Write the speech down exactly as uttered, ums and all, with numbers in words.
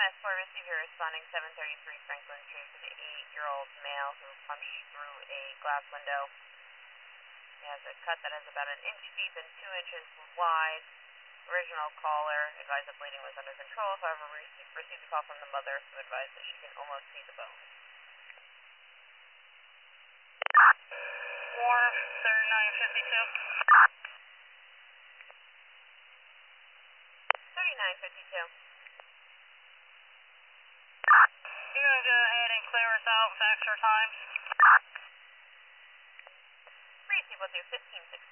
S four receiver responding seven thirty-three Franklin Street to the eight-year-old male who punched through a glass window. He has a cut that is about an inch deep and two inches wide. Original caller advised that bleeding was under control. However, we received a call from the mother who advised that she can almost see the bone. Wharf thirty-nine fifty-two. thirty-nine fifty-two. You're going to go ahead and clear us out with extra time. Receive will do fifteen sixty.